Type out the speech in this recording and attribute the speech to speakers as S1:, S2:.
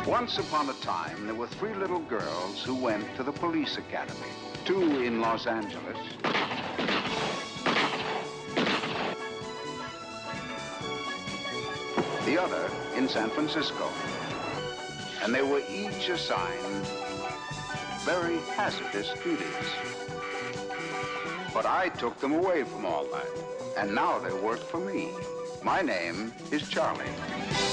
S1: Once upon a time, there were 3 little girls who went to the police academy. 2 in Los Angeles, the other in San Francisco. And they were each assigned very hazardous duties. But I took them away from all that, and now they work for me. My name is Charlie.